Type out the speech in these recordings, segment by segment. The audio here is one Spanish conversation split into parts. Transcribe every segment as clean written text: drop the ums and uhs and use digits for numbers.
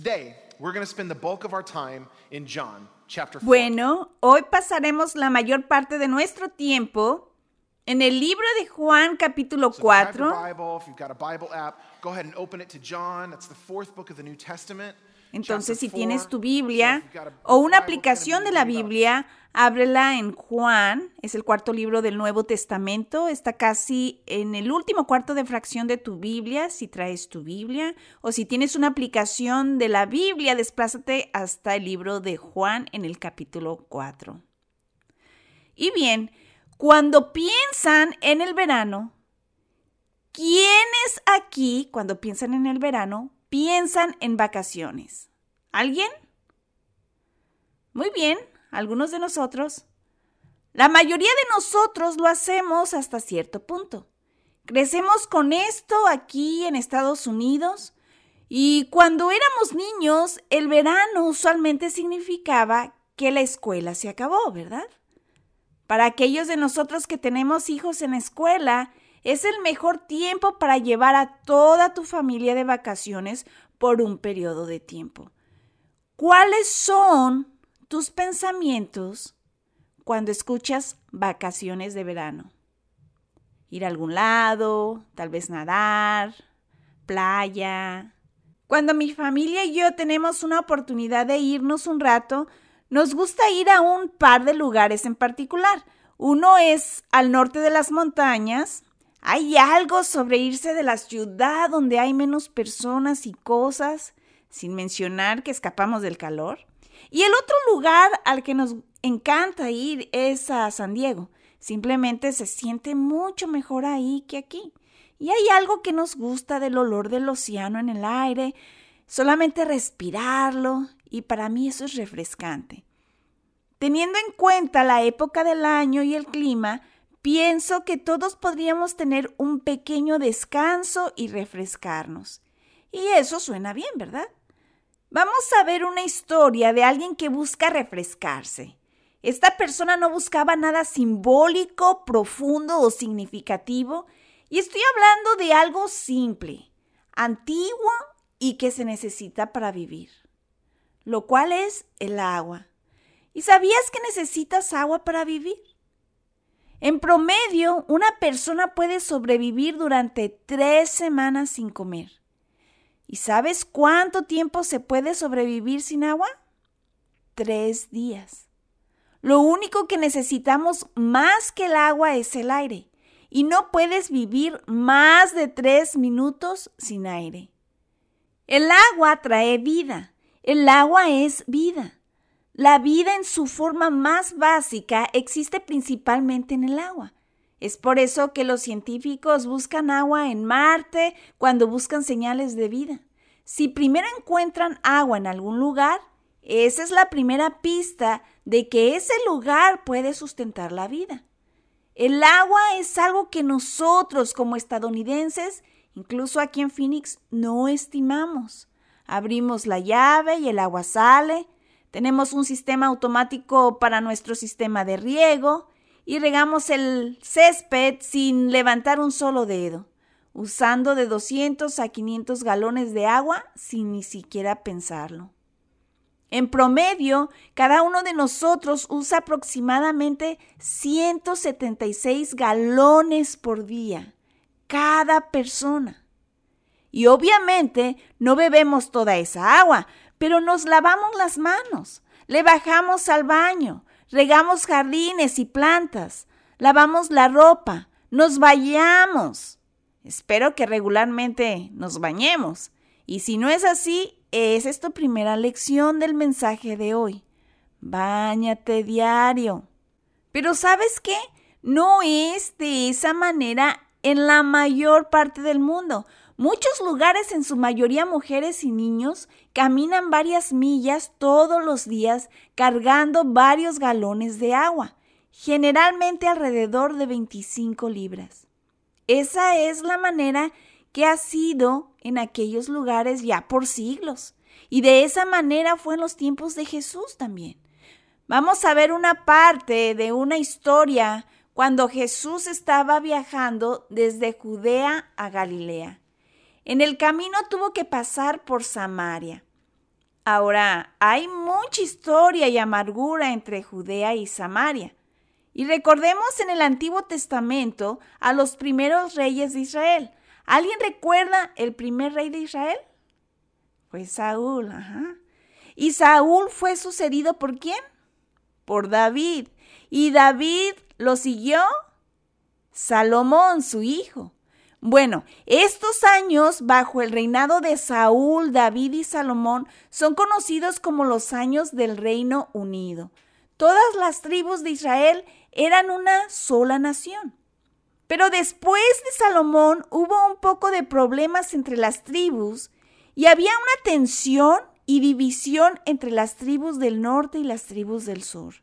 Today, we're going to spend the bulk of our time in John chapter 4. Bueno, hoy pasaremos la mayor parte de nuestro tiempo en el libro de Juan capítulo So if you have 4. your Bible, if you've got a Bible app, go ahead and open it to John. That's the fourth book of the New Testament. Entonces, si chapter tienes 4. tu Biblia So if you've got a o una Bible, aplicación it's de gonna la be reading about Biblia, ábrela en Juan, es el cuarto libro del Nuevo Testamento, está casi en el último cuarto de fracción de tu Biblia, si traes tu Biblia, o si tienes una aplicación de la Biblia, desplázate hasta el libro de Juan en el capítulo 4. Y bien, cuando piensan en el verano, ¿quiénes aquí, cuando piensan en el verano, piensan en vacaciones? ¿Alguien? Muy bien, algunos de nosotros. La mayoría de nosotros lo hacemos hasta cierto punto. Crecemos con esto aquí en Estados Unidos y cuando éramos niños, el verano usualmente significaba que la escuela se acabó, ¿verdad? Para aquellos de nosotros que tenemos hijos en la escuela, es el mejor tiempo para llevar a toda tu familia de vacaciones por un periodo de tiempo. ¿Cuáles son tus pensamientos cuando escuchas vacaciones de verano? Ir a algún lado, tal vez nadar, playa. Cuando mi familia y yo tenemos una oportunidad de irnos un rato, nos gusta ir a un par de lugares en particular. Uno es al norte de las montañas. Hay algo sobre irse de la ciudad donde hay menos personas y cosas, sin mencionar que escapamos del calor. Y el otro lugar al que nos encanta ir es a San Diego. Simplemente se siente mucho mejor ahí que aquí. Y hay algo que nos gusta del olor del océano en el aire, solamente respirarlo, y para mí eso es refrescante. Teniendo en cuenta la época del año y el clima, pienso que todos podríamos tener un pequeño descanso y refrescarnos. Y eso suena bien, ¿verdad? Vamos a ver una historia de alguien que busca refrescarse. Esta persona no buscaba nada simbólico, profundo o significativo, y estoy hablando de algo simple, antiguo y que se necesita para vivir, lo cual es el agua. ¿Y sabías que necesitas agua para vivir? En promedio, una persona puede sobrevivir durante 3 semanas sin comer. ¿Y sabes cuánto tiempo se puede sobrevivir sin agua? 3 días. Lo único que necesitamos más que el agua es el aire. Y no puedes vivir más de 3 minutos sin aire. El agua trae vida. El agua es vida. La vida en su forma más básica existe principalmente en el agua. Es por eso que los científicos buscan agua en Marte cuando buscan señales de vida. Si primero encuentran agua en algún lugar, esa es la primera pista de que ese lugar puede sustentar la vida. El agua es algo que nosotros como estadounidenses, incluso aquí en Phoenix, no estimamos. Abrimos la llave y el agua sale. Tenemos un sistema automático para nuestro sistema de riego y regamos el césped sin levantar un solo dedo, usando de 200 a 500 galones de agua sin ni siquiera pensarlo. En promedio, cada uno de nosotros usa aproximadamente 176 galones por día, cada persona. Y obviamente no bebemos toda esa agua, pero nos lavamos las manos, le bajamos al baño, regamos jardines y plantas, lavamos la ropa, nos bañamos. Espero que regularmente nos bañemos. Y si no es así, esa es tu primera lección del mensaje de hoy. Báñate diario. Pero ¿sabes qué? No es de esa manera en la mayor parte del mundo. Muchos lugares, en su mayoría mujeres y niños, caminan varias millas todos los días cargando varios galones de agua, generalmente alrededor de 25 libras. Esa es la manera que ha sido en aquellos lugares ya por siglos. Y de esa manera fue en los tiempos de Jesús también. Vamos a ver una parte de una historia cuando Jesús estaba viajando desde Judea a Galilea. En el camino tuvo que pasar por Samaria. Ahora, hay mucha historia y amargura entre Judea y Samaria. Y recordemos en el Antiguo Testamento a los primeros reyes de Israel. ¿Alguien recuerda el primer rey de Israel? Fue Saúl, ajá. ¿Y Saúl fue sucedido por quién? Por David. ¿Y David lo siguió? Salomón, su hijo. Bueno, estos años bajo el reinado de Saúl, David y Salomón son conocidos como los años del Reino Unido. Todas las tribus de Israel eran una sola nación. Pero después de Salomón hubo un poco de problemas entre las tribus y había una tensión y división entre las tribus del norte y las tribus del sur.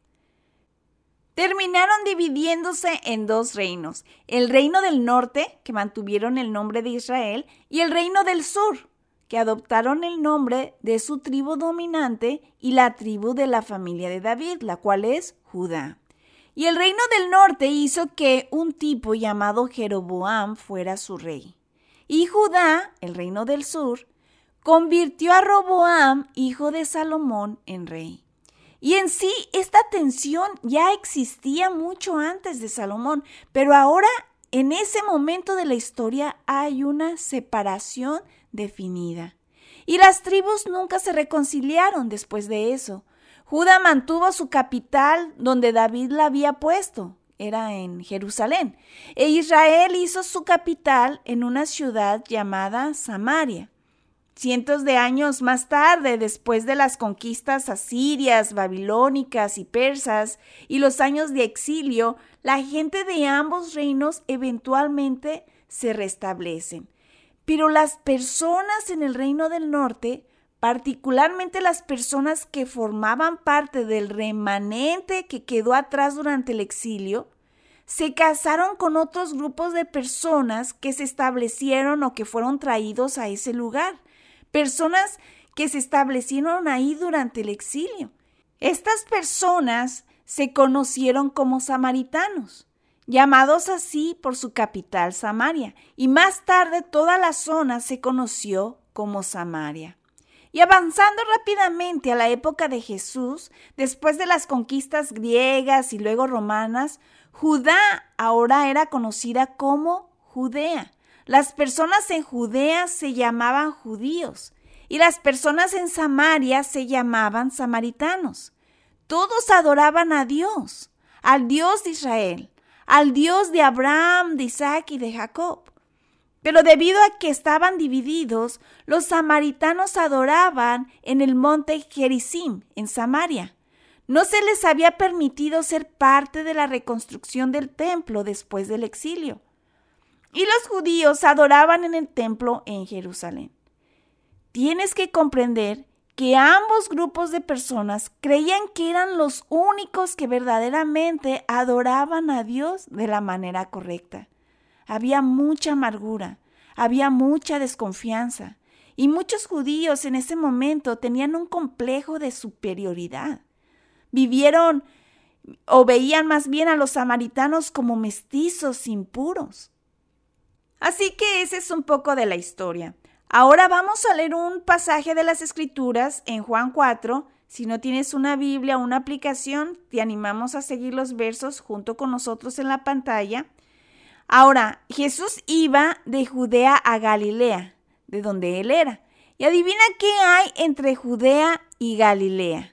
Terminaron dividiéndose en dos reinos, el reino del norte, que mantuvieron el nombre de Israel, y el reino del sur, que adoptaron el nombre de su tribu dominante y la tribu de la familia de David, la cual es Judá. Y el reino del norte hizo que un tipo llamado Jeroboam fuera su rey. Y Judá, el reino del sur, convirtió a Roboam, hijo de Salomón, en rey. Y en sí, esta tensión ya existía mucho antes de Salomón, pero ahora, en ese momento de la historia, hay una separación definida. Y las tribus nunca se reconciliaron después de eso. Judá mantuvo su capital donde David la había puesto, era en Jerusalén, e Israel hizo su capital en una ciudad llamada Samaria. Cientos de años más tarde, después de las conquistas asirias, babilónicas y persas y los años de exilio, la gente de ambos reinos eventualmente se restablecen. Pero las personas en el reino del norte, particularmente las personas que formaban parte del remanente que quedó atrás durante el exilio, se casaron con otros grupos de personas que se establecieron o que fueron traídos a ese lugar. Personas que se establecieron ahí durante el exilio. Estas personas se conocieron como samaritanos, llamados así por su capital Samaria, y más tarde toda la zona se conoció como Samaria. Y avanzando rápidamente a la época de Jesús, después de las conquistas griegas y luego romanas, Judá ahora era conocida como Judea. Las personas en Judea se llamaban judíos y las personas en Samaria se llamaban samaritanos. Todos adoraban a Dios, al Dios de Israel, al Dios de Abraham, de Isaac y de Jacob. Pero debido a que estaban divididos, los samaritanos adoraban en el monte Gerizim, en Samaria. No se les había permitido ser parte de la reconstrucción del templo después del exilio. Y los judíos adoraban en el templo en Jerusalén. Tienes que comprender que ambos grupos de personas creían que eran los únicos que verdaderamente adoraban a Dios de la manera correcta. Había mucha amargura, había mucha desconfianza, y muchos judíos en ese momento tenían un complejo de superioridad. Vivieron o veían más bien a los samaritanos como mestizos impuros. Así que ese es un poco de la historia. Ahora vamos a leer un pasaje de las Escrituras en Juan 4. Si no tienes una Biblia o una aplicación, te animamos a seguir los versos junto con nosotros en la pantalla. Ahora, Jesús iba de Judea a Galilea, de donde él era. Y adivina qué hay entre Judea y Galilea.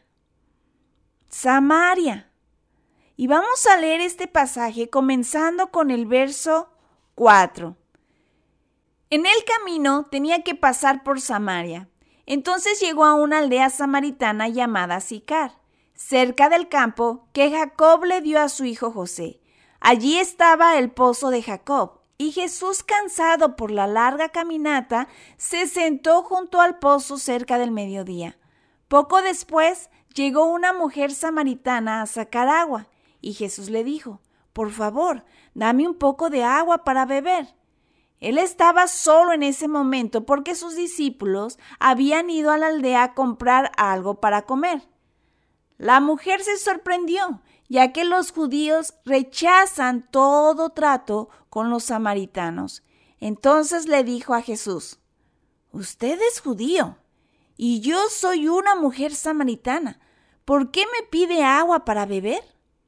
Samaria. Y vamos a leer este pasaje comenzando con el verso 4. En el camino tenía que pasar por Samaria. Entonces llegó a una aldea samaritana llamada Sicar, cerca del campo que Jacob le dio a su hijo José. Allí estaba el pozo de Jacob, y Jesús, cansado por la larga caminata, se sentó junto al pozo cerca del mediodía. Poco después llegó una mujer samaritana a sacar agua, y Jesús le dijo: «Por favor, dame un poco de agua para beber». Él estaba solo en ese momento porque sus discípulos habían ido a la aldea a comprar algo para comer. La mujer se sorprendió, ya que los judíos rechazan todo trato con los samaritanos. Entonces le dijo a Jesús: «Usted es judío y yo soy una mujer samaritana. ¿Por qué me pide agua para beber?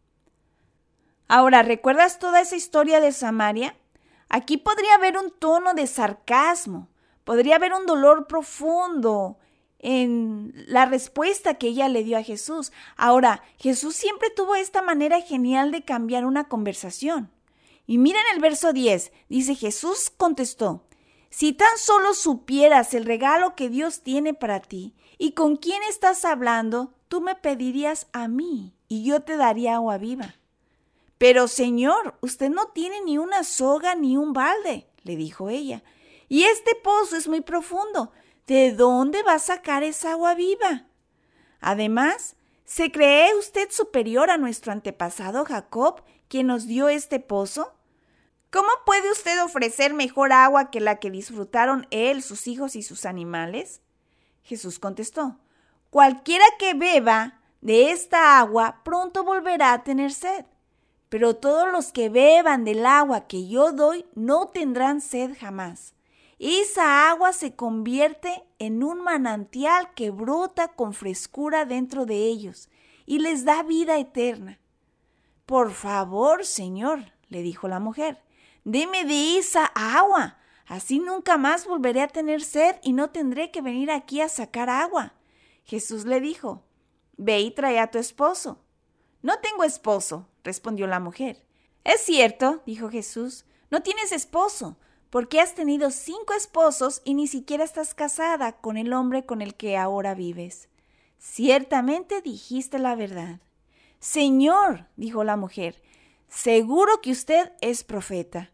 Ahora, ¿recuerdas toda esa historia de Samaria? Aquí podría haber un tono de sarcasmo, podría haber un dolor profundo en la respuesta que ella le dio a Jesús. Ahora, Jesús siempre tuvo esta manera genial de cambiar una conversación. Y miren el verso 10, dice: Jesús contestó: si tan solo supieras el regalo que Dios tiene para ti y con quién estás hablando, tú me pedirías a mí y yo te daría agua viva. Pero Señor, usted no tiene ni una soga ni un balde, le dijo ella, y este pozo es muy profundo. ¿De dónde va a sacar esa agua viva? Además, ¿se cree usted superior a nuestro antepasado Jacob, quien nos dio este pozo? ¿Cómo puede usted ofrecer mejor agua que la que disfrutaron él, sus hijos y sus animales? Jesús contestó: cualquiera que beba de esta agua pronto volverá a tener sed, pero todos los que beban del agua que yo doy no tendrán sed jamás. Esa agua se convierte en un manantial que brota con frescura dentro de ellos y les da vida eterna. Por favor, Señor, le dijo la mujer, deme de esa agua, así nunca más volveré a tener sed y no tendré que venir aquí a sacar agua. Jesús le dijo: ve y trae a tu esposo. No tengo esposo, respondió la mujer. Es cierto, dijo Jesús, no tienes esposo, porque has tenido 5 esposos y ni siquiera estás casada con el hombre con el que ahora vives. Ciertamente dijiste la verdad. Señor, dijo la mujer, seguro que usted es profeta.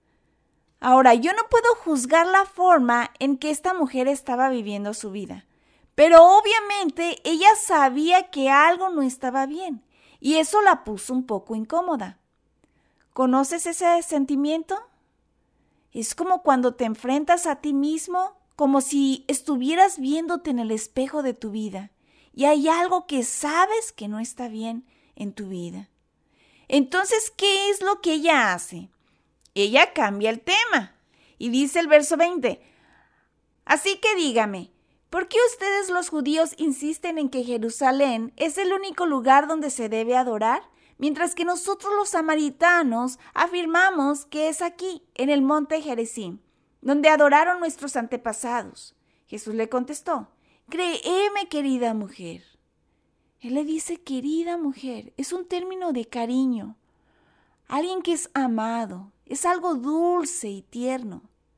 Ahora, yo no puedo juzgar la forma en que esta mujer estaba viviendo su vida, pero obviamente ella sabía que algo no estaba bien y eso la puso un poco incómoda. ¿Conoces ese sentimiento? Es como cuando te enfrentas a ti mismo, como si estuvieras viéndote en el espejo de tu vida y hay algo que sabes que no está bien en tu vida. Entonces, ¿qué es lo que ella hace? Ella cambia el tema y dice el verso 20, así que dígame, ¿por qué ustedes los judíos insisten en que Jerusalén es el único lugar donde se debe adorar? Mientras que nosotros los samaritanos afirmamos que es aquí, en el monte Gerizim, donde adoraron nuestros antepasados. Jesús le contestó, créeme, querida mujer. Él le dice querida mujer, es un término de cariño. Alguien que es amado, es algo dulce y tierno.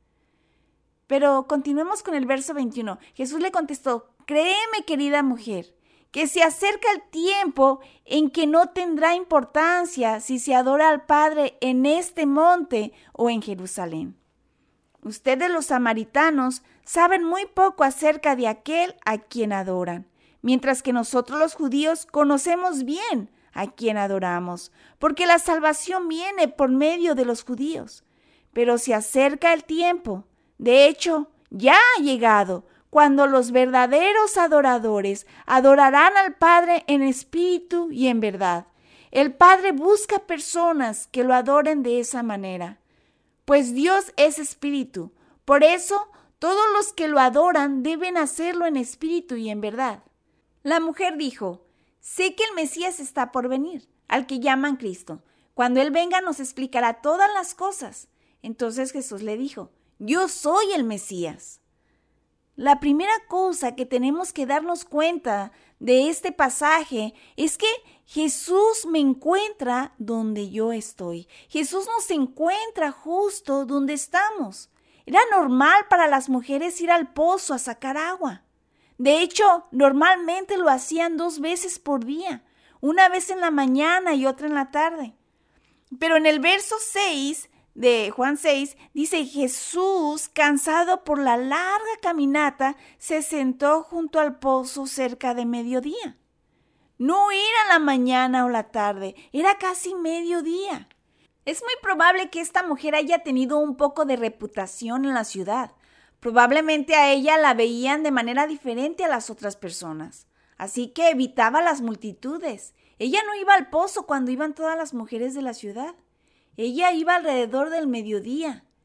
Pero continuemos con el verso 21. Jesús le contestó, créeme, querida mujer, que se acerca el tiempo en que no tendrá importancia si se adora al Padre en este monte o en Jerusalén. Ustedes los samaritanos saben muy poco acerca de aquel a quien adoran, mientras que nosotros los judíos conocemos bien a quien adoramos, porque la salvación viene por medio de los judíos. Pero se acerca el tiempo, de hecho, ya ha llegado, cuando los verdaderos adoradores adorarán al Padre en espíritu y en verdad. El Padre busca personas que lo adoren de esa manera, pues Dios es espíritu. Por eso, todos los que lo adoran deben hacerlo en espíritu y en verdad. La mujer dijo, sé que el Mesías está por venir, al que llaman Cristo. Cuando Él venga nos explicará todas las cosas. Entonces Jesús le dijo, yo soy el Mesías. La primera cosa que tenemos que darnos cuenta de este pasaje es que Jesús me encuentra donde yo estoy. Jesús nos encuentra justo donde estamos. Era normal para las mujeres ir al pozo a sacar agua. De hecho, normalmente lo hacían 2 veces por día, una vez en la mañana y otra en la tarde. Pero en el verso 6 de Juan 6, dice, Jesús, cansado por la larga caminata, se sentó junto al pozo cerca de mediodía. No era la mañana o la tarde, era casi mediodía. Es muy probable que esta mujer haya tenido un poco de reputación en la ciudad. Probablemente a ella la veían de manera diferente a las otras personas. Así que evitaba las multitudes. Ella no iba al pozo cuando iban todas las mujeres de la ciudad. Ella iba alrededor del mediodía.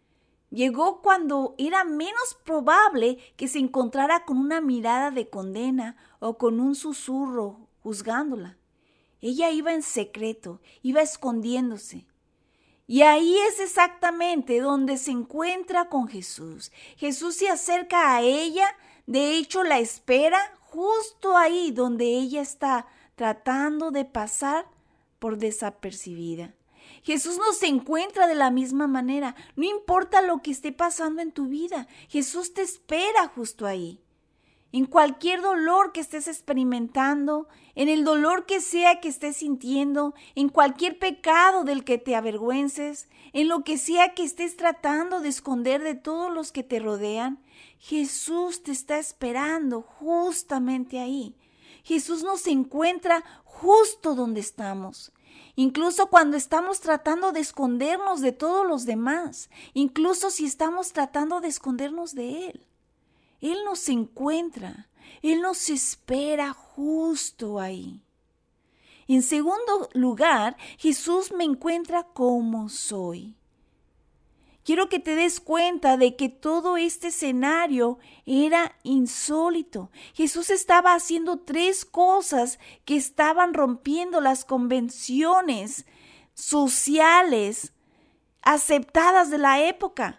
Llegó cuando era menos probable que se encontrara con una mirada de condena o con un susurro juzgándola. Ella iba en secreto, iba escondiéndose. Y ahí es exactamente donde se encuentra con Jesús. Jesús se acerca a ella, de hecho la espera justo ahí donde ella está tratando de pasar por desapercibida. Jesús nos encuentra de la misma manera. No importa lo que esté pasando en tu vida, Jesús te espera justo ahí. En cualquier dolor que estés experimentando, en el dolor que sea que estés sintiendo, en cualquier pecado del que te avergüences, en lo que sea que estés tratando de esconder de todos los que te rodean, Jesús te está esperando justamente ahí. Jesús nos encuentra justo donde estamos. Incluso cuando estamos tratando de escondernos de todos los demás, incluso si estamos tratando de escondernos de Él. Él nos encuentra, Él nos espera justo ahí. En segundo lugar, Jesús me encuentra como soy. Quiero que te des cuenta de que todo este escenario era insólito. Jesús estaba haciendo 3 cosas que estaban rompiendo las convenciones sociales aceptadas de la época.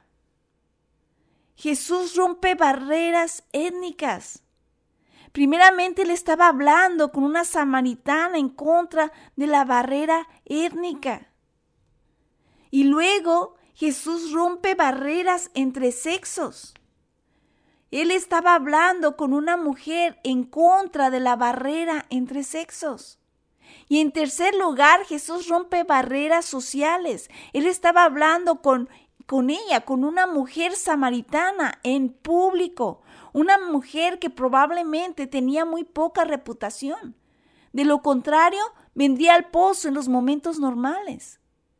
Jesús rompe barreras étnicas. Primeramente, Él estaba hablando con una samaritana en contra de la barrera étnica. Y luego, Jesús rompe barreras entre sexos. Él estaba hablando con una mujer en contra de la barrera entre sexos. Y en tercer lugar, Jesús rompe barreras sociales. Él estaba hablando con ella, con una mujer samaritana en público, una mujer que probablemente tenía muy poca reputación. De lo contrario, vendría al pozo en los momentos normales.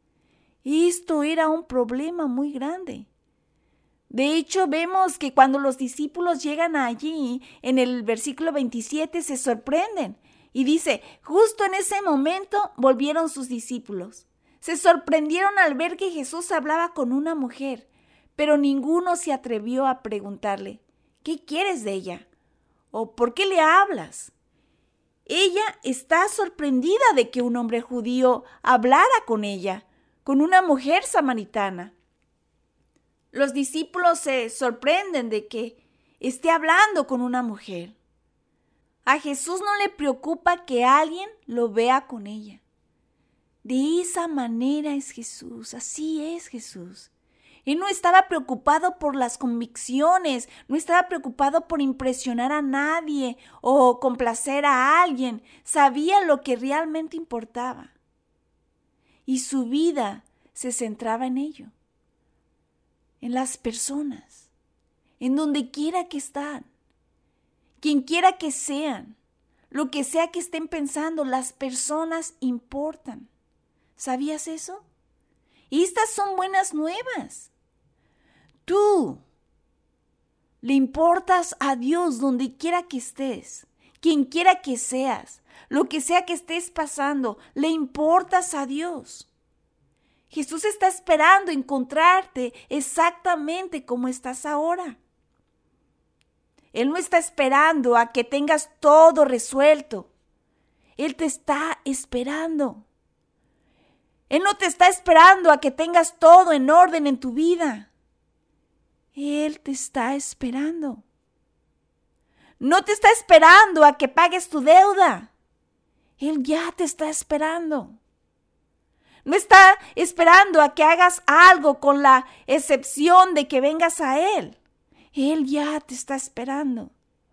Esto era un problema muy grande. De hecho, vemos que cuando los discípulos llegan allí, en el versículo 27, se sorprenden. Y dice, justo en ese momento volvieron sus discípulos. Se sorprendieron al ver que Jesús hablaba con una mujer, pero ninguno se atrevió a preguntarle, ¿qué quieres de ella? ¿O por qué le hablas? Ella está sorprendida de que un hombre judío hablara con ella, con una mujer samaritana. Los discípulos se sorprenden de que esté hablando con una mujer. A Jesús no le preocupa que alguien lo vea con ella. De esa manera es Jesús, así es Jesús. Él no estaba preocupado por las convicciones, no estaba preocupado por impresionar a nadie o complacer a alguien. Sabía lo que realmente importaba. Y su vida se centraba en ello, en las personas, en donde quiera que están, quien quiera que sean, lo que sea que estén pensando, las personas importan. ¿Sabías eso? Y estas son buenas nuevas. Tú le importas a Dios donde quiera que estés, quien quiera que seas, lo que sea que estés pasando, le importas a Dios. Jesús está esperando encontrarte exactamente como estás ahora. Él no está esperando a que tengas todo resuelto. Él te está esperando. Él no te está esperando a que tengas todo en orden en tu vida. Él te está esperando. No te está esperando a que pagues tu deuda. Él ya te está esperando. No está esperando a que hagas algo con la excepción de que vengas a Él. Él ya te está esperando.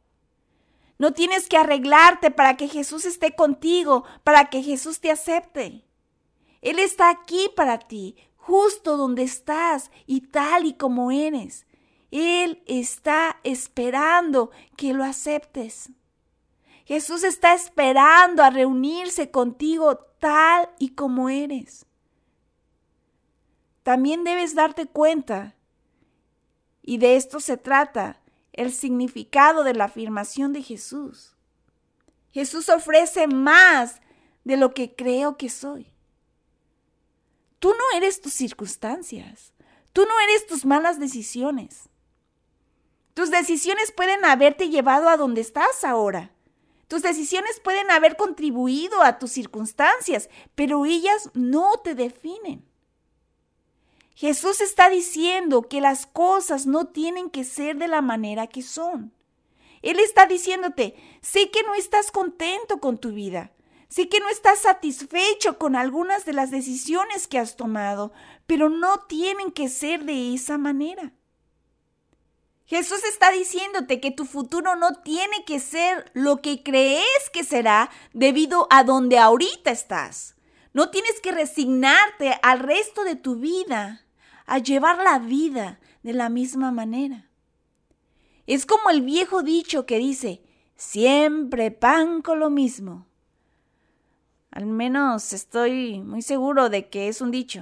No tienes que arreglarte para que Jesús esté contigo, para que Jesús te acepte. Él está aquí para ti, justo donde estás y tal y como eres. Él está esperando que lo aceptes. Jesús está esperando a reunirse contigo tal y como eres. También debes darte cuenta, y de esto se trata, el significado de la afirmación de Jesús. Jesús ofrece más de lo que creo que soy. Tú no eres tus circunstancias. Tú no eres tus malas decisiones. Tus decisiones pueden haberte llevado a donde estás ahora. Tus decisiones pueden haber contribuido a tus circunstancias, pero ellas no te definen. Jesús está diciendo que las cosas no tienen que ser de la manera que son. Él está diciéndote, sé que no estás contento con tu vida, sé que no estás satisfecho con algunas de las decisiones que has tomado, pero no tienen que ser de esa manera. Jesús está diciéndote que tu futuro no tiene que ser lo que crees que será debido a donde ahorita estás. No tienes que resignarte al resto de tu vida a llevar la vida de la misma manera. Es como el viejo dicho que dice, siempre pan con lo mismo. Al menos estoy muy seguro de que es un dicho.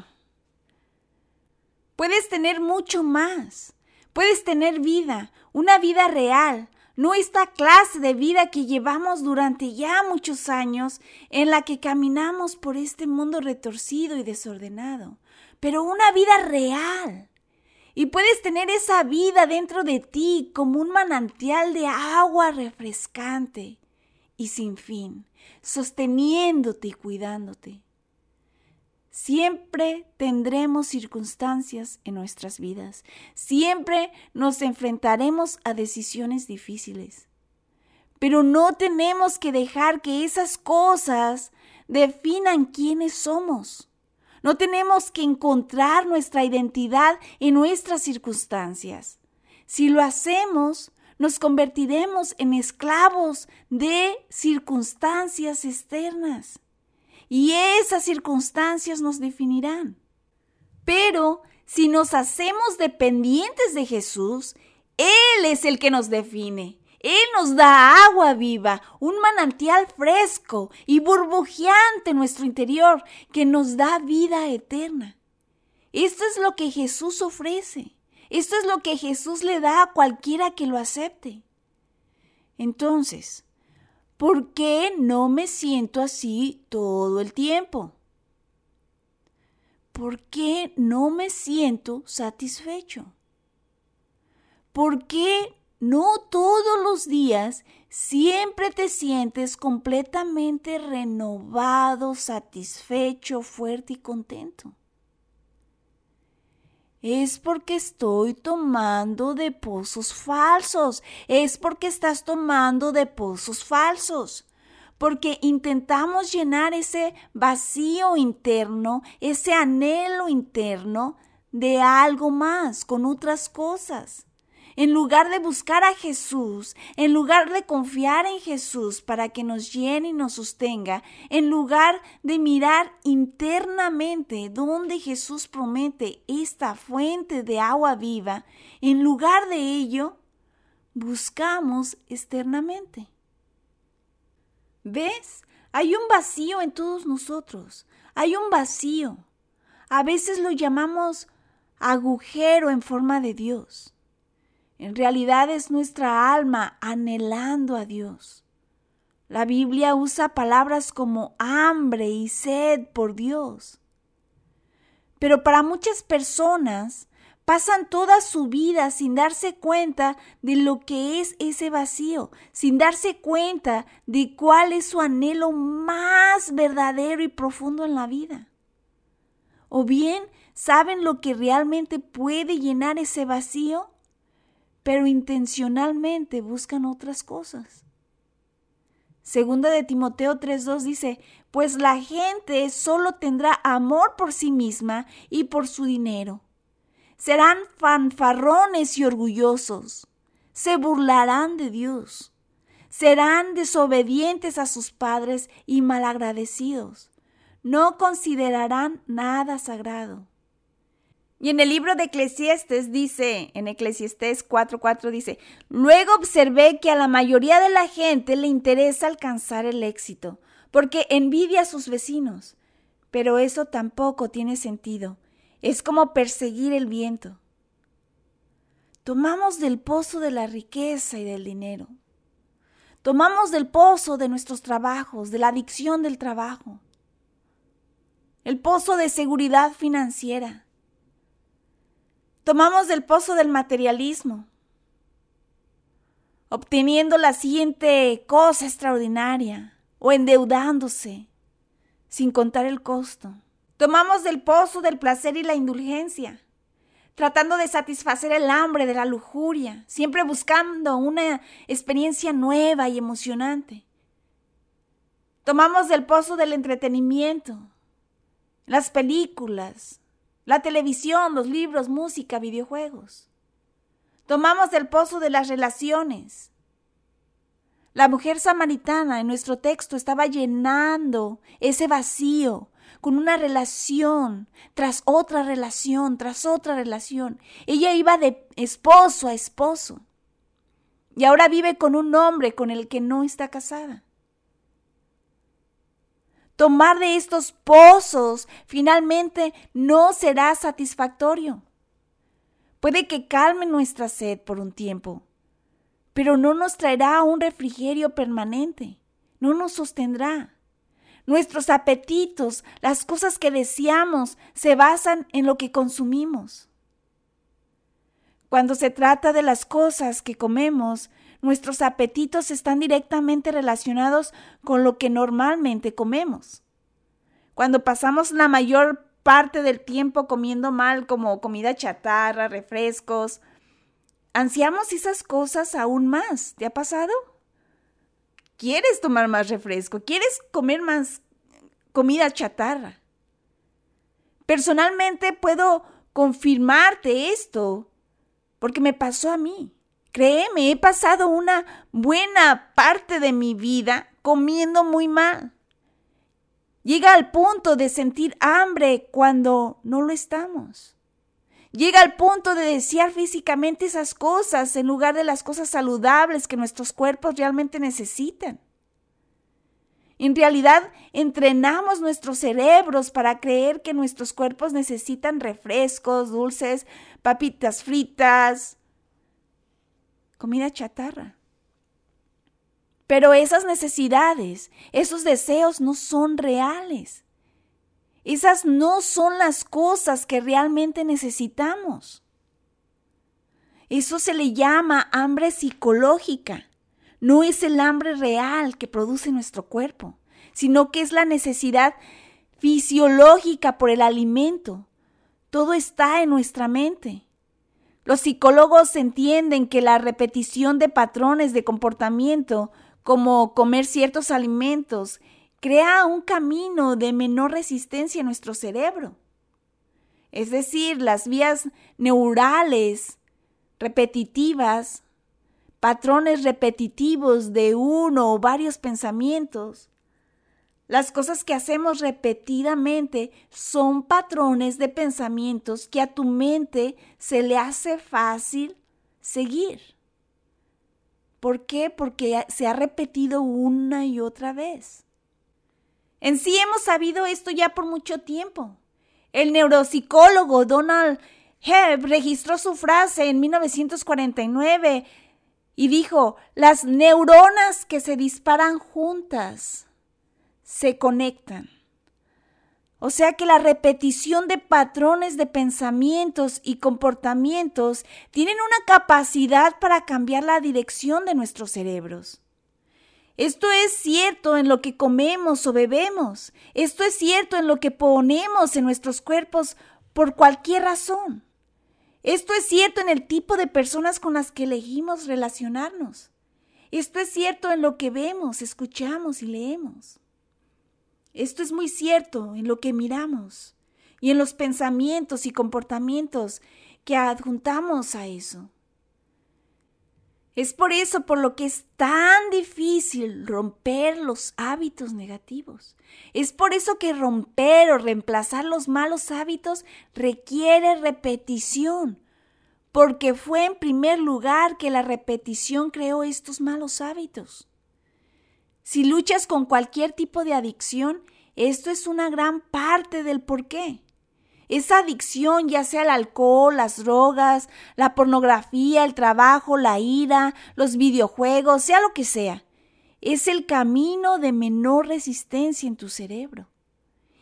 Puedes tener mucho más. Puedes tener vida, una vida real, no esta clase de vida que llevamos durante ya muchos años en la que caminamos por este mundo retorcido y desordenado, pero una vida real. Y puedes tener esa vida dentro de ti como un manantial de agua refrescante y sin fin, sosteniéndote y cuidándote. Siempre tendremos circunstancias en nuestras vidas. Siempre nos enfrentaremos a decisiones difíciles. Pero no tenemos que dejar que esas cosas definan quiénes somos. No tenemos que encontrar nuestra identidad en nuestras circunstancias. Si lo hacemos, nos convertiremos en esclavos de circunstancias externas. Y esas circunstancias nos definirán. Pero si nos hacemos dependientes de Jesús, Él es el que nos define. Él nos da agua viva, un manantial fresco y burbujeante en nuestro interior que nos da vida eterna. Esto es lo que Jesús ofrece. Esto es lo que Jesús le da a cualquiera que lo acepte. Entonces, ¿por qué no me siento así todo el tiempo? ¿Por qué no me siento satisfecho? ¿Por qué no todos los días siempre te sientes completamente renovado, satisfecho, fuerte y contento? Es porque estoy tomando de pozos falsos. Es porque estás tomando de pozos falsos. Porque intentamos llenar ese vacío interno, ese anhelo interno de algo más, con otras cosas. En lugar de buscar a Jesús, en lugar de confiar en Jesús para que nos llene y nos sostenga, en lugar de mirar internamente donde Jesús promete esta fuente de agua viva, en lugar de ello, buscamos externamente. ¿Ves? Hay un vacío en todos nosotros. Hay un vacío. A veces lo llamamos agujero en forma de Dios. En realidad es nuestra alma anhelando a Dios. La Biblia usa palabras como hambre y sed por Dios. Pero para muchas personas pasan toda su vida sin darse cuenta de lo que es ese vacío, sin darse cuenta de cuál es su anhelo más verdadero y profundo en la vida. O bien saben lo que realmente puede llenar ese vacío, pero intencionalmente buscan otras cosas. Segunda de Timoteo 3:2 dice, pues la gente solo tendrá amor por sí misma y por su dinero. Serán fanfarrones y orgullosos. Se burlarán de Dios. Serán desobedientes a sus padres y malagradecidos. No considerarán nada sagrado. Y en el libro de Eclesiastés dice, en Eclesiastés 4:4 dice, luego observé que a la mayoría de la gente le interesa alcanzar el éxito, porque envidia a sus vecinos. Pero eso tampoco tiene sentido. Es como perseguir el viento. Tomamos del pozo de la riqueza y del dinero. Tomamos del pozo de nuestros trabajos, de la adicción del trabajo. El pozo de seguridad financiera. Tomamos del pozo del materialismo, obteniendo la siguiente cosa extraordinaria o endeudándose sin contar el costo. Tomamos del pozo del placer y la indulgencia, tratando de satisfacer el hambre de la lujuria, siempre buscando una experiencia nueva y emocionante. Tomamos del pozo del entretenimiento, las películas, la televisión, los libros, música, videojuegos. Tomamos del pozo de las relaciones. La mujer samaritana en nuestro texto estaba llenando ese vacío con una relación tras otra relación, tras otra relación. Ella iba de esposo a esposo y ahora vive con un hombre con el que no está casada. Tomar de estos pozos finalmente no será satisfactorio. Puede que calme nuestra sed por un tiempo, pero no nos traerá un refrigerio permanente, no nos sostendrá. Nuestros apetitos, las cosas que deseamos, se basan en lo que consumimos. Cuando se trata de las cosas que comemos, nuestros apetitos están directamente relacionados con lo que normalmente comemos. Cuando pasamos la mayor parte del tiempo comiendo mal, como comida chatarra, refrescos, ansiamos esas cosas aún más. ¿Te ha pasado? ¿Quieres tomar más refresco? ¿Quieres comer más comida chatarra? Personalmente puedo confirmarte esto porque me pasó a mí. Créeme, he pasado una buena parte de mi vida comiendo muy mal. Llega al punto de sentir hambre cuando no lo estamos. Llega al punto de desear físicamente esas cosas en lugar de las cosas saludables que nuestros cuerpos realmente necesitan. En realidad, entrenamos nuestros cerebros para creer que nuestros cuerpos necesitan refrescos, dulces, papitas fritas, comida chatarra. Pero esas necesidades, esos deseos no son reales. Esas no son las cosas que realmente necesitamos. Eso se le llama hambre psicológica. No es el hambre real que produce nuestro cuerpo, sino que es la necesidad fisiológica por el alimento. Todo está en nuestra mente. Los psicólogos entienden que la repetición de patrones de comportamiento, como comer ciertos alimentos, crea un camino de menor resistencia en nuestro cerebro. Es decir, las vías neurales repetitivas, patrones repetitivos de uno o varios pensamientos. Las cosas que hacemos repetidamente son patrones de pensamientos que a tu mente se le hace fácil seguir. ¿Por qué? Porque se ha repetido una y otra vez. En sí hemos sabido esto ya por mucho tiempo. El neuropsicólogo Donald Hebb registró su frase en 1949 y dijo: las neuronas que se disparan juntas se conectan. O sea que la repetición de patrones de pensamientos y comportamientos tienen una capacidad para cambiar la dirección de nuestros cerebros. Esto es cierto en lo que comemos o bebemos. Esto es cierto en lo que ponemos en nuestros cuerpos por cualquier razón. Esto es cierto en el tipo de personas con las que elegimos relacionarnos. Esto es cierto en lo que vemos, escuchamos y leemos. Esto es muy cierto en lo que miramos y en los pensamientos y comportamientos que adjuntamos a eso. Es por eso por lo que es tan difícil romper los hábitos negativos. Es por eso que romper o reemplazar los malos hábitos requiere repetición, porque fue en primer lugar que la repetición creó estos malos hábitos. Si luchas con cualquier tipo de adicción, esto es una gran parte del porqué. Esa adicción, ya sea el alcohol, las drogas, la pornografía, el trabajo, la ira, los videojuegos, sea lo que sea, es el camino de menor resistencia en tu cerebro.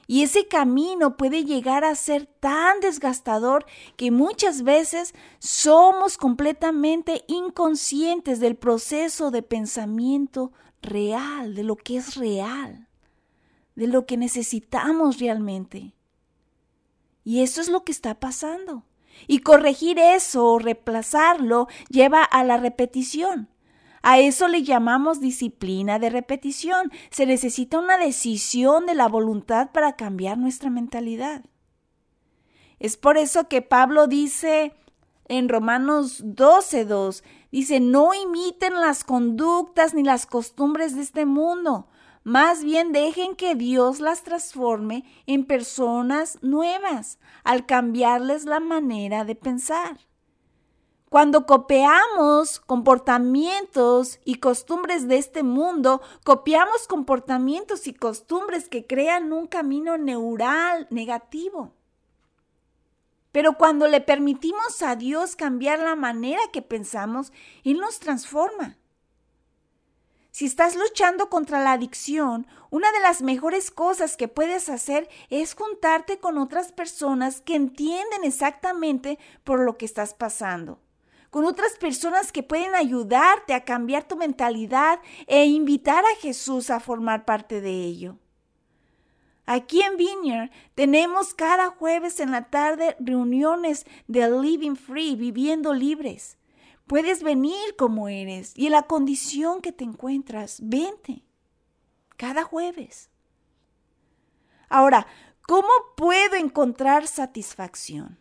Y ese camino puede llegar a ser tan desgastador que muchas veces somos completamente inconscientes del proceso de pensamiento real, de lo que es real, de lo que necesitamos realmente. Y eso es lo que está pasando. Y corregir eso o reemplazarlo lleva a la repetición. A eso le llamamos disciplina de repetición. Se necesita una decisión de la voluntad para cambiar nuestra mentalidad. Es por eso que Pablo dice en Romanos 12:2, dice, no imiten las conductas ni las costumbres de este mundo. Más bien dejen que Dios las transforme en personas nuevas al cambiarles la manera de pensar. Cuando copiamos comportamientos y costumbres de este mundo, copiamos comportamientos y costumbres que crean un camino neural negativo. Pero cuando le permitimos a Dios cambiar la manera que pensamos, Él nos transforma. Si estás luchando contra la adicción, una de las mejores cosas que puedes hacer es juntarte con otras personas que entienden exactamente por lo que estás pasando. Con otras personas que pueden ayudarte a cambiar tu mentalidad e invitar a Jesús a formar parte de ello. Aquí en Vineyard tenemos cada jueves en la tarde reuniones de Living Free, viviendo libres. Puedes venir como eres y en la condición que te encuentras, vente. Cada jueves. Ahora, ¿cómo puedo encontrar satisfacción?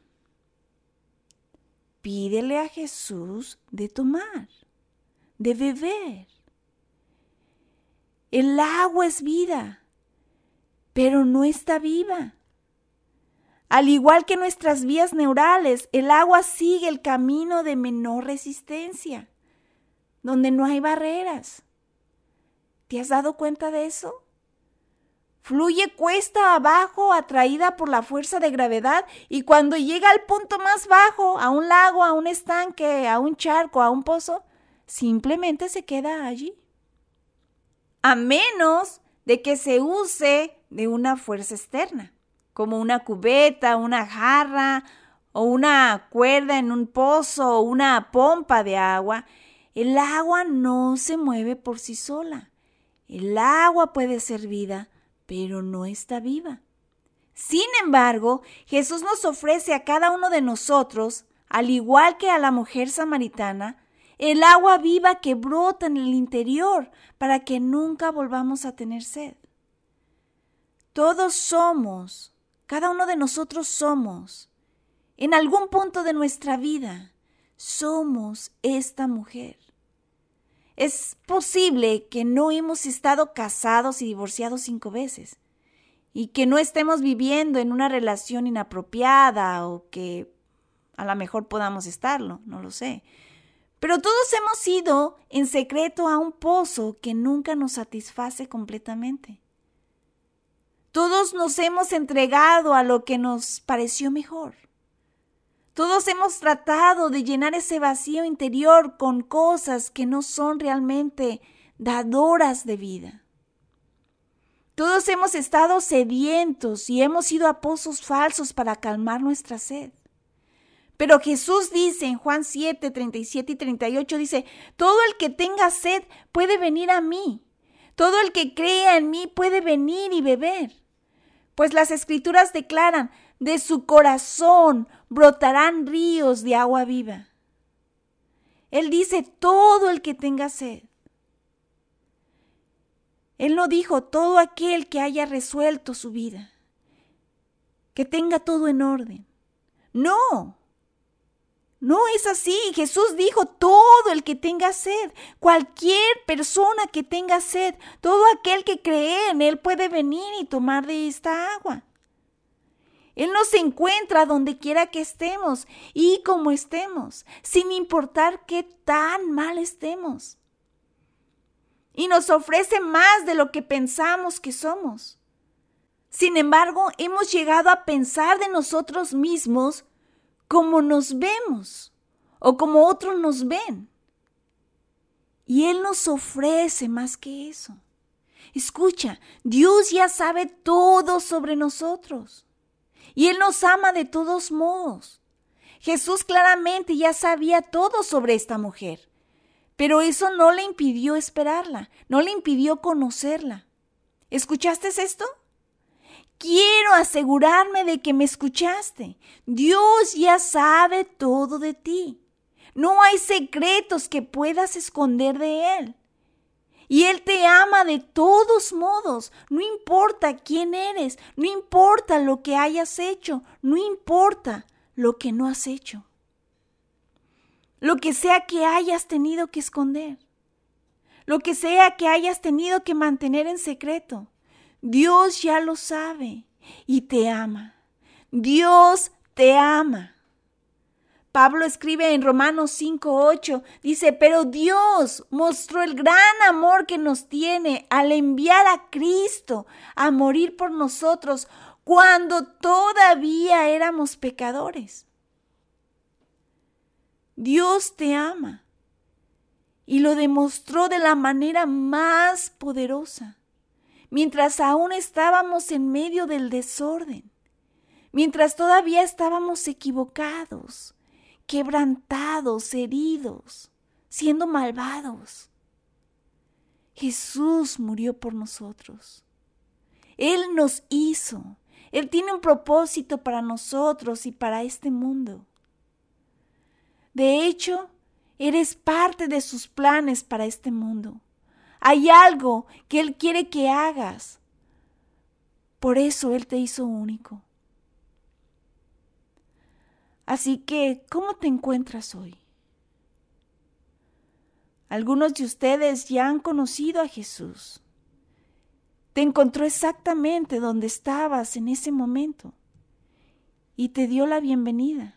Pídele a Jesús de tomar, de beber. El agua es vida, pero no está viva. Al igual que nuestras vías neurales, el agua sigue el camino de menor resistencia, donde no hay barreras. ¿Te has dado cuenta de eso? Fluye cuesta abajo, atraída por la fuerza de gravedad, y cuando llega al punto más bajo, a un lago, a un estanque, a un charco, a un pozo, simplemente se queda allí. A menos de que se use de una fuerza externa, como una cubeta, una jarra o una cuerda en un pozo o una pompa de agua. El agua no se mueve por sí sola. El agua puede ser vida, pero no está viva. Sin embargo, Jesús nos ofrece a cada uno de nosotros, al igual que a la mujer samaritana, el agua viva que brota en el interior para que nunca volvamos a tener sed. Todos somos, cada uno de nosotros somos, en algún punto de nuestra vida, somos esta mujer. Es posible que no hemos estado casados y divorciados 5 veces y que no estemos viviendo en una relación inapropiada o que a lo mejor podamos estarlo, no lo sé. Pero todos hemos ido en secreto a un pozo que nunca nos satisface completamente. Todos nos hemos entregado a lo que nos pareció mejor. Todos hemos tratado de llenar ese vacío interior con cosas que no son realmente dadoras de vida. Todos hemos estado sedientos y hemos ido a pozos falsos para calmar nuestra sed. Pero Jesús dice en Juan 7, 37 y 38, dice, todo el que tenga sed puede venir a mí. Todo el que crea en mí puede venir y beber. Pues las Escrituras declaran, de su corazón brotarán ríos de agua viva. Él dice, todo el que tenga sed. Él no dijo, todo aquel que haya resuelto su vida, que tenga todo en orden. No es así. Jesús dijo, todo el que tenga sed, cualquier persona que tenga sed, todo aquel que cree en Él puede venir y tomar de esta agua. Él nos encuentra donde quiera que estemos y como estemos, sin importar qué tan mal estemos. Y nos ofrece más de lo que pensamos que somos. Sin embargo, hemos llegado a pensar de nosotros mismos como nos vemos o como otros nos ven. Y Él nos ofrece más que eso. Escucha, Dios ya sabe todo sobre nosotros. Y Él nos ama de todos modos. Jesús claramente ya sabía todo sobre esta mujer. Pero eso no le impidió esperarla, no le impidió conocerla. ¿Escuchaste esto? Quiero asegurarme de que me escuchaste. Dios ya sabe todo de ti. No hay secretos que puedas esconder de Él. Y Él te ama de todos modos. No importa quién eres, no importa lo que hayas hecho, no importa lo que no has hecho. Lo que sea que hayas tenido que esconder. Lo que sea que hayas tenido que mantener en secreto. Dios ya lo sabe y te ama. Dios te ama. Pablo escribe en Romanos 5:8, dice, pero Dios mostró el gran amor que nos tiene al enviar a Cristo a morir por nosotros cuando todavía éramos pecadores. Dios te ama y lo demostró de la manera más poderosa. Mientras aún estábamos en medio del desorden, mientras todavía estábamos equivocados, quebrantados, heridos, siendo malvados, Jesús murió por nosotros. Él nos hizo. Él tiene un propósito para nosotros y para este mundo. De hecho, eres parte de sus planes para este mundo. Hay algo que Él quiere que hagas. Por eso Él te hizo único. Así que, ¿cómo te encuentras hoy? Algunos de ustedes ya han conocido a Jesús. Te encontró exactamente donde estabas en ese momento y te dio la bienvenida.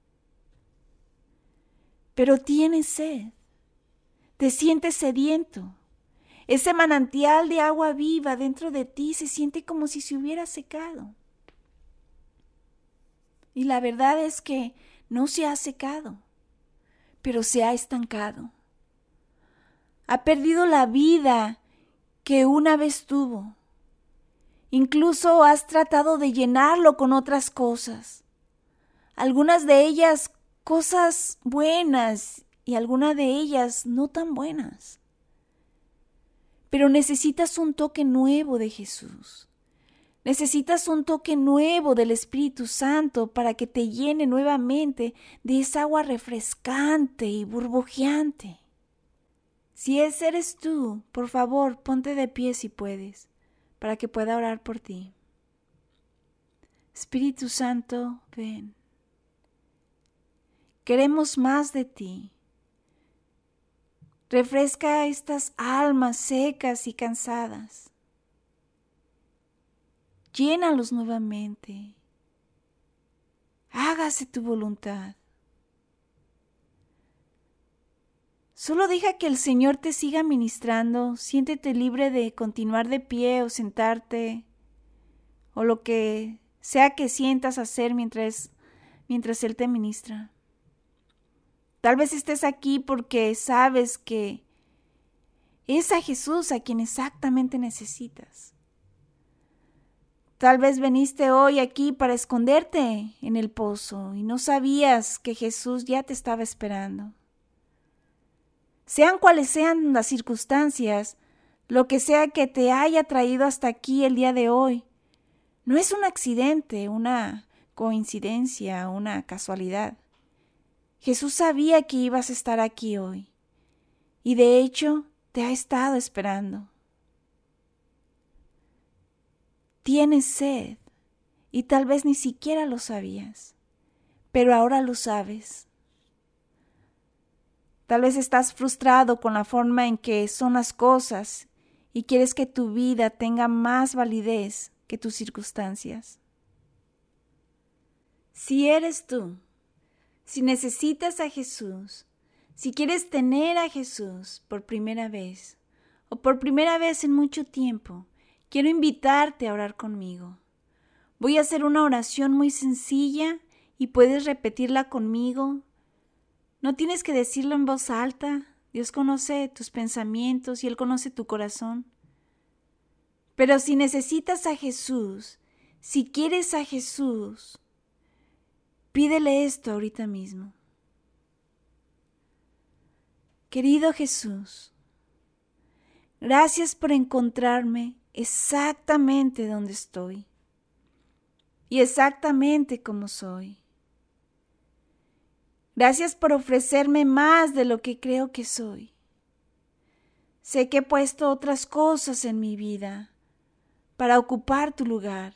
Pero tienes sed, te sientes sediento. Ese manantial de agua viva dentro de ti se siente como si se hubiera secado. Y la verdad es que no se ha secado, pero se ha estancado. Ha perdido la vida que una vez tuvo. Incluso has tratado de llenarlo con otras cosas. Algunas de ellas cosas buenas y algunas de ellas no tan buenas. Pero necesitas un toque nuevo de Jesús. Necesitas un toque nuevo del Espíritu Santo para que te llene nuevamente de esa agua refrescante y burbujeante. Si ese eres tú, por favor, ponte de pie si puedes, para que pueda orar por ti. Espíritu Santo, ven. Queremos más de ti. Refresca estas almas secas y cansadas. Llénalos nuevamente. Hágase tu voluntad. Solo deja que el Señor te siga ministrando. Siéntete libre de continuar de pie o sentarte o lo que sea que sientas hacer mientras Él te ministra. Tal vez estés aquí porque sabes que es a Jesús a quien exactamente necesitas. Tal vez viniste hoy aquí para esconderte en el pozo y no sabías que Jesús ya te estaba esperando. Sean cuales sean las circunstancias, lo que sea que te haya traído hasta aquí el día de hoy, no es un accidente, una coincidencia, una casualidad. Jesús sabía que ibas a estar aquí hoy y de hecho te ha estado esperando. Tienes sed y tal vez ni siquiera lo sabías, pero ahora lo sabes. Tal vez estás frustrado con la forma en que son las cosas y quieres que tu vida tenga más validez que tus circunstancias. Si eres tú, si necesitas a Jesús, si quieres tener a Jesús por primera vez o por primera vez en mucho tiempo, quiero invitarte a orar conmigo. Voy a hacer una oración muy sencilla y puedes repetirla conmigo. No tienes que decirlo en voz alta. Dios conoce tus pensamientos y Él conoce tu corazón. Pero si necesitas a Jesús, si quieres a Jesús, pídele esto ahorita mismo. Querido Jesús, gracias por encontrarme exactamente donde estoy y exactamente como soy. Gracias por ofrecerme más de lo que creo que soy. Sé que he puesto otras cosas en mi vida para ocupar tu lugar,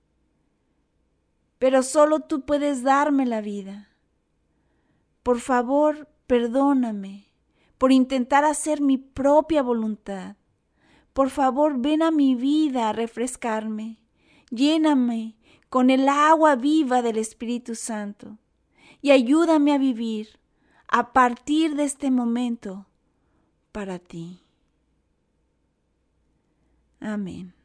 pero solo tú puedes darme la vida. Por favor, perdóname por intentar hacer mi propia voluntad. Por favor, ven a mi vida a refrescarme. Lléname con el agua viva del Espíritu Santo y ayúdame a vivir a partir de este momento para ti. Amén.